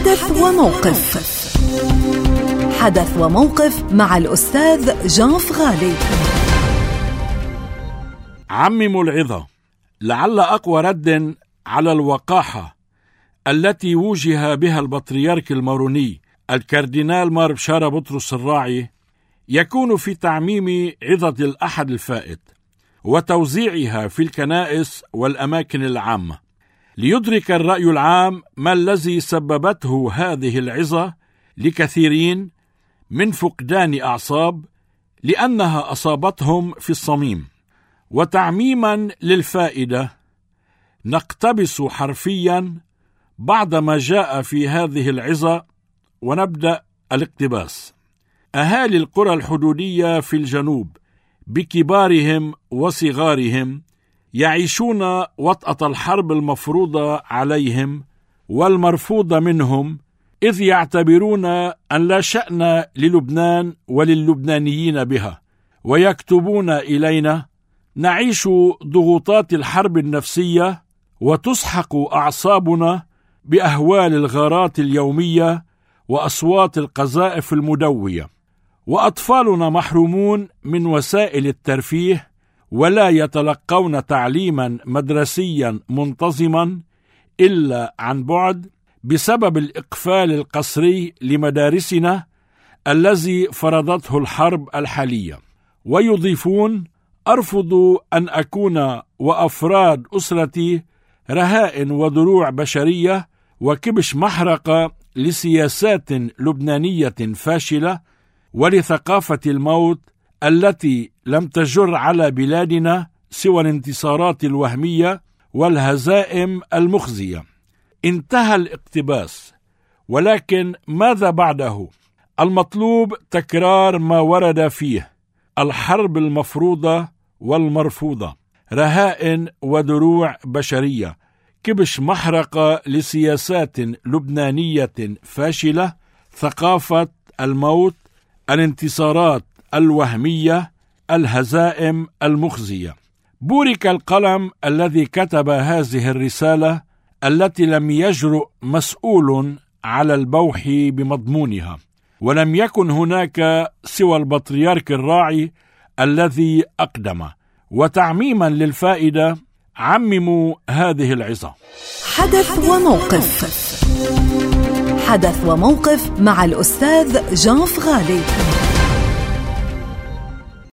حدث وموقف. حدث وموقف مع الأستاذ جان فغالي. عمموا العظة، لعل أقوى رد على الوقاحة التي وجه بها البطريرك الماروني الكاردينال مار بشارة بطرس الراعي يكون في تعميم عظة الأحد الفائت وتوزيعها في الكنائس والأماكن العامة، ليدرك الرأي العام ما الذي سببته هذه العظة لكثيرين من فقدان أعصاب لأنها أصابتهم في الصميم. وتعميما للفائدة نقتبس حرفيا بعض ما جاء في هذه العظة ونبدأ الاقتباس. أهالي القرى الحدودية في الجنوب بكبارهم وصغارهم يعيشون وطأة الحرب المفروضة عليهم والمرفوضة منهم، إذ يعتبرون أن لا شأن للبنان وللبنانيين بها، ويكتبون إلينا: نعيش ضغوطات الحرب النفسية وتسحق أعصابنا بأهوال الغارات اليومية وأصوات القذائف المدوية، وأطفالنا محرومون من وسائل الترفيه ولا يتلقون تعليما مدرسيا منتظما إلا عن بعد بسبب الإقفال القسري لمدارسنا الذي فرضته الحرب الحالية. ويضيفون: أرفض أن أكون وأفراد أسرتي رهائن ودروع بشرية وكبش محرقة لسياسات لبنانية فاشلة ولثقافة الموت التي لم تجر على بلادنا سوى الانتصارات الوهمية والهزائم المخزية. انتهى الاقتباس. ولكن ماذا بعده؟ المطلوب تكرار ما ورد فيه: الحرب المفروضة والمرفوضة، رهائن ودروع بشرية، كبش محرقة لسياسات لبنانية فاشلة، ثقافة الموت، الانتصارات الوهمية، الهزائم المخزية. بورك القلم الذي كتب هذه الرسالة التي لم يجرؤ مسؤول على البوح بمضمونها، ولم يكن هناك سوى البطريرك الراعي الذي أقدم. وتعميما للفائدة عمموا هذه العظة. حدث وموقف. حدث وموقف مع الأستاذ جان فغالي.